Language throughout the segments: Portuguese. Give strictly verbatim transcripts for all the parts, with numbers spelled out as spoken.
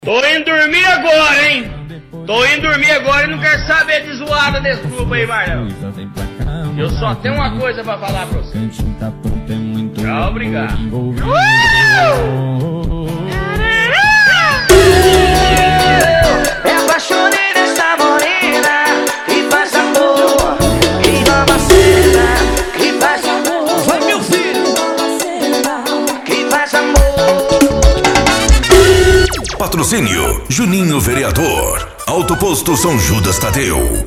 Tô indo dormir agora, hein? Tô indo dormir agora e não quero saber de zoada desse grupo aí, Marlão. Eu só tenho uma coisa pra falar pra você. Tchau, obrigado. Me apaixonei nessa morena que faz amor, que ama a cena, que faz amor. Vai, meu filho! Que faz amor. Patrocínio Juninho Vereador, Autoposto São Judas Tadeu.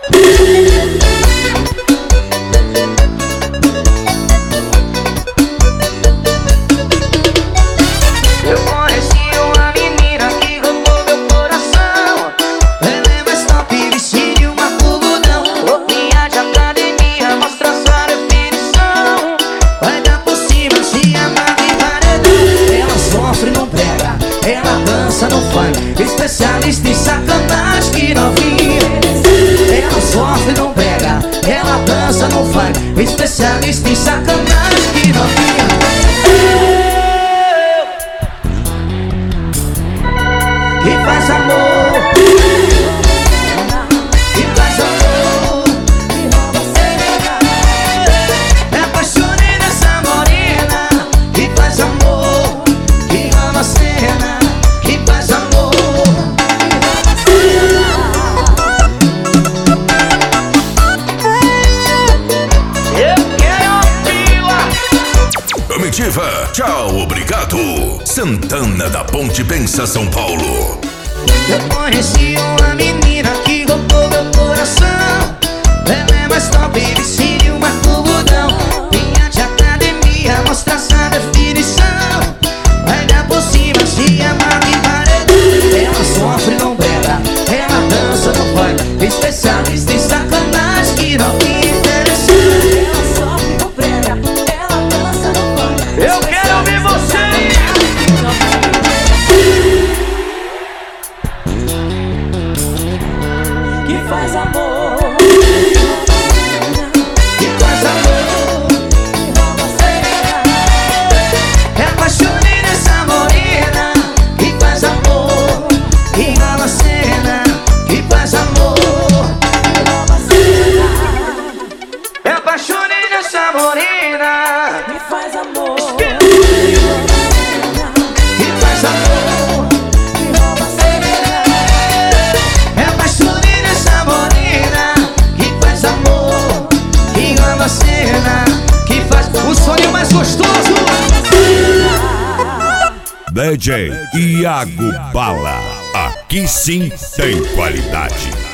Eu conheci uma menina que roubou meu coração. Ela é mais top, vestido uma culudão. Roupinha de academia, mostra sua definição. Vai dar por cima, se amar de paredão. Ela sofre, não prega, ela dança no funk. Especialista em sacanagem que novinha. Ela sofre, não prega, ela dança no funk. Especialista em sacanagem que novinha. Que faz amor, que faz amor. Me apaixonei nessa morena que faz amor, que ama a cena, que faz amor. Eu quero pila. Comitiva, tchau, obrigado. Santana da Ponte Pensa, São Paulo. Eu conheci uma menina que roubou meu coração. Ela é mais top, vestido uma culudão. Vinha de academia, mostra essa definição. Vai dar por cima, se amar de paredão. Ela sofre, não brega, ela dança no funk. Especialista em sacanagem que não me interessa. Ela sofre, não prega, ela dança no funk. Eu quero ouvir você. Que faz amor, Que faz amor. Me apaixonei nessa morena que faz amor, que ama a cena, que faz amor. Me apaixonei nessa morena que faz amor, que faz amor. Me apaixonei nessa morena que faz amor, que ama a cena, que faz o sonho mais gostoso. D J Iago Bala, aqui sim tem qualidade.